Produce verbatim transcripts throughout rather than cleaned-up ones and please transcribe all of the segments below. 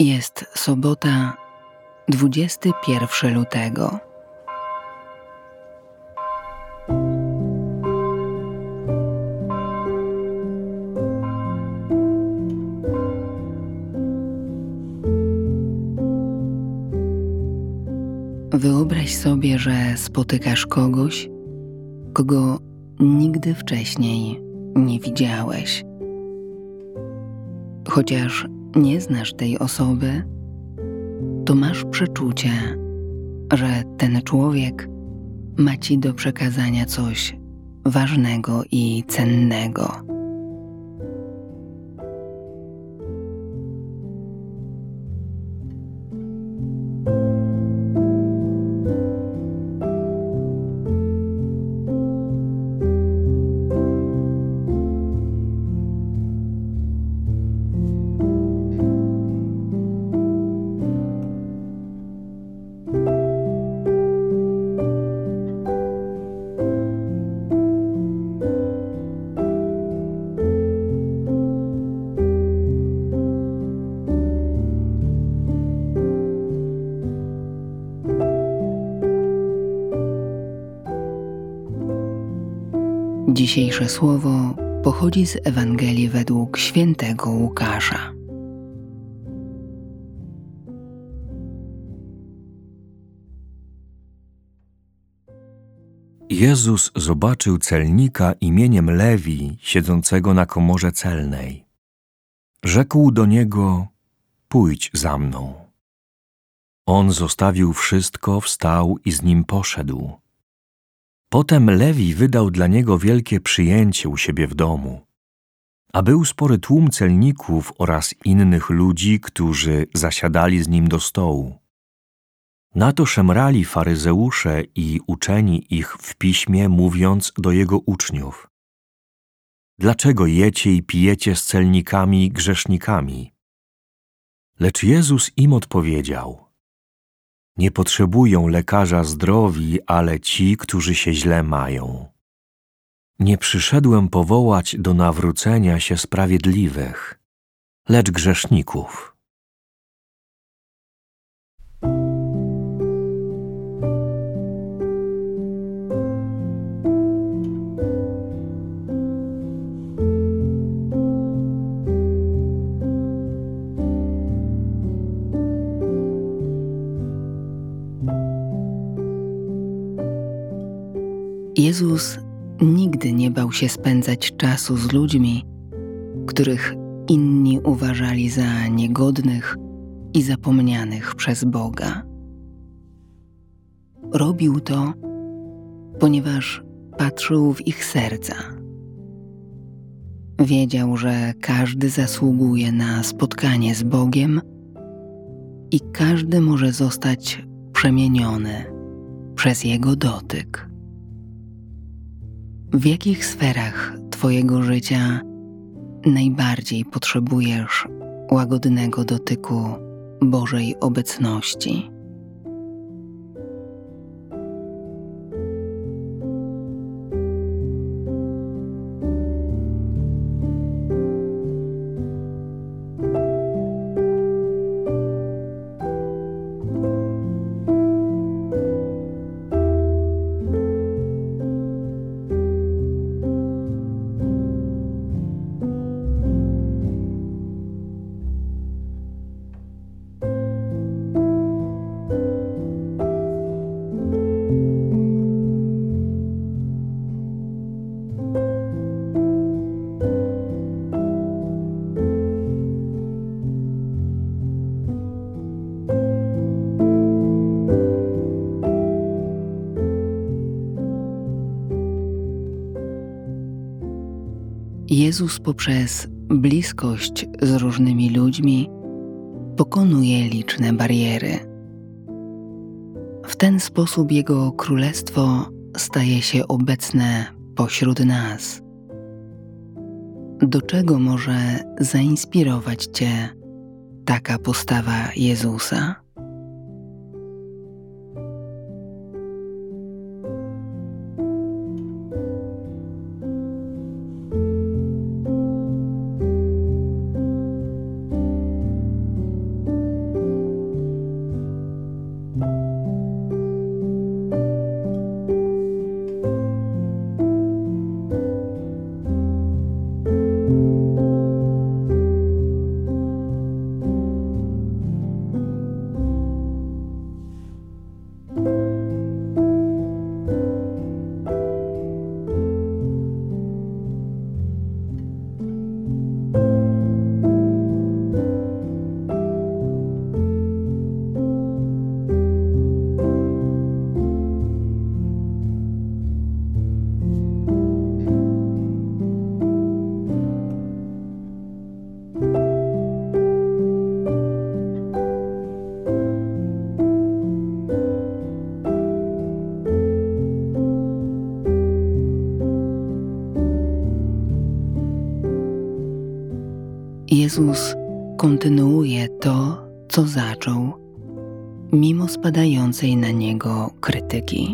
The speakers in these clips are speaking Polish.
Jest sobota, dwudziestego pierwszego lutego. Wyobraź sobie, że spotykasz kogoś, kogo nigdy wcześniej nie widziałeś. Chociaż nie znasz tej osoby, to masz przeczucie, że ten człowiek ma ci do przekazania coś ważnego i cennego. Dzisiejsze słowo pochodzi z Ewangelii według świętego Łukasza. Jezus zobaczył celnika imieniem Lewi, siedzącego na komorze celnej. Rzekł do niego: pójdź za mną. On zostawił wszystko, wstał i z nim poszedł. Potem Lewi wydał dla niego wielkie przyjęcie u siebie w domu, a był spory tłum celników oraz innych ludzi, którzy zasiadali z nim do stołu. Na to szemrali faryzeusze i uczeni ich w piśmie, mówiąc do jego uczniów: dlaczego jecie i pijecie z celnikami i grzesznikami? Lecz Jezus im odpowiedział: nie potrzebują lekarza zdrowi, ale ci, którzy się źle mają. Nie przyszedłem powołać do nawrócenia się sprawiedliwych, lecz grzeszników. Jezus nigdy nie bał się spędzać czasu z ludźmi, których inni uważali za niegodnych i zapomnianych przez Boga. Robił to, ponieważ patrzył w ich serca. Wiedział, że każdy zasługuje na spotkanie z Bogiem i każdy może zostać przemieniony przez Jego dotyk. W jakich sferach Twojego życia najbardziej potrzebujesz łagodnego dotyku Bożej obecności? Jezus poprzez bliskość z różnymi ludźmi pokonuje liczne bariery. W ten sposób Jego Królestwo staje się obecne pośród nas. Do czego może zainspirować Cię taka postawa Jezusa? Jezus kontynuuje to, co zaczął, mimo spadającej na Niego krytyki.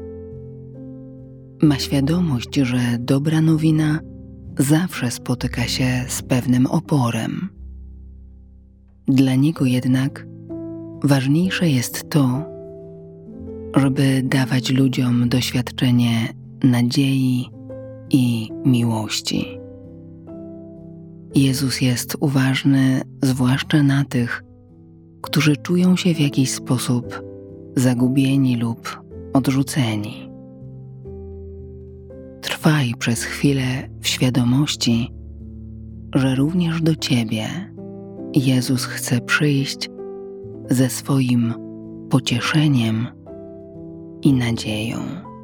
Ma świadomość, że dobra nowina zawsze spotyka się z pewnym oporem. Dla Niego jednak ważniejsze jest to, żeby dawać ludziom doświadczenie nadziei i miłości. Jezus jest uważny zwłaszcza na tych, którzy czują się w jakiś sposób zagubieni lub odrzuceni. Trwaj przez chwilę w świadomości, że również do Ciebie Jezus chce przyjść ze swoim pocieszeniem i nadzieją.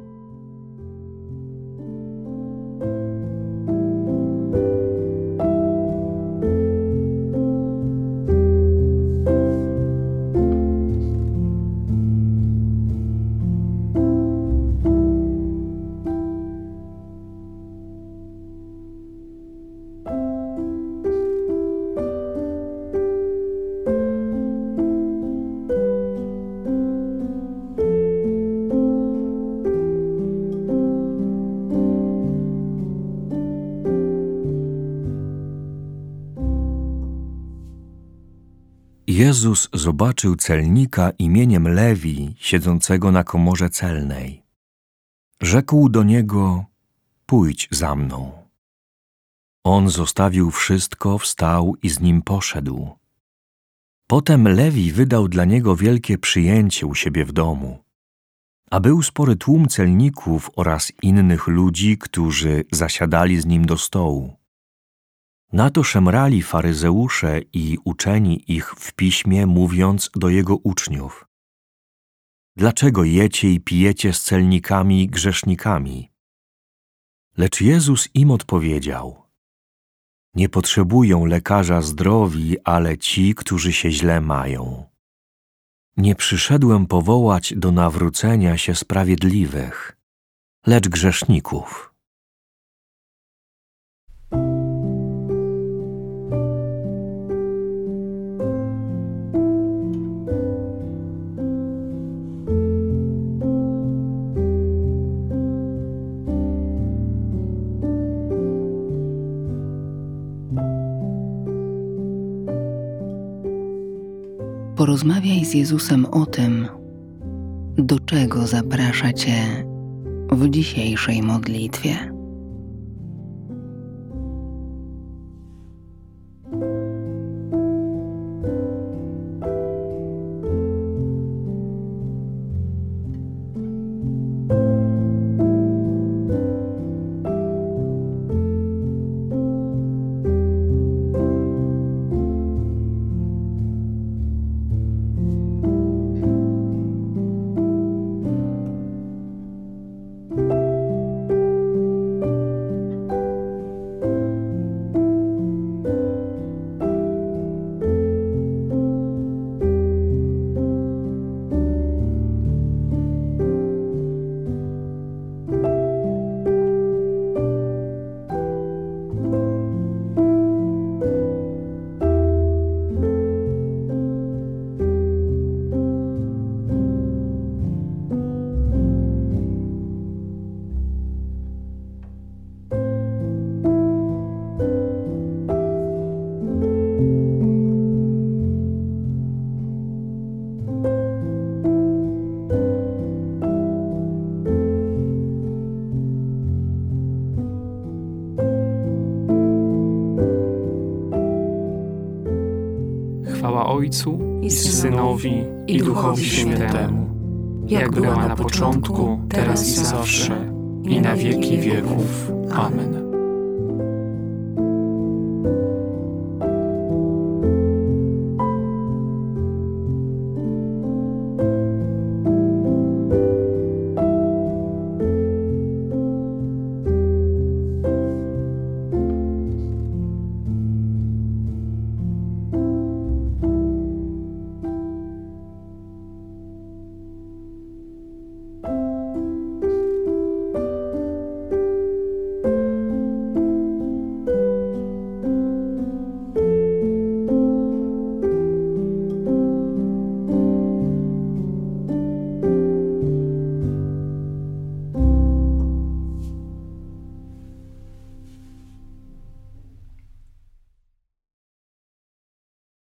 Jezus zobaczył celnika imieniem Lewi, siedzącego na komorze celnej. Rzekł do niego: pójdź za mną. On zostawił wszystko, wstał i z nim poszedł. Potem Lewi wydał dla niego wielkie przyjęcie u siebie w domu. A był spory tłum celników oraz innych ludzi, którzy zasiadali z nim do stołu. Na to szemrali faryzeusze i uczeni ich w piśmie, mówiąc do jego uczniów: dlaczego jecie i pijecie z celnikami i grzesznikami? Lecz Jezus im odpowiedział: nie potrzebują lekarza zdrowi, ale ci, którzy się źle mają. Nie przyszedłem powołać do nawrócenia się sprawiedliwych, lecz grzeszników. Porozmawiaj z Jezusem o tym, do czego zaprasza Cię w dzisiejszej modlitwie. Chwała Ojcu i Synowi i Duchowi Świętemu, jak była na początku, teraz i zawsze, i na wieki wieków. Amen.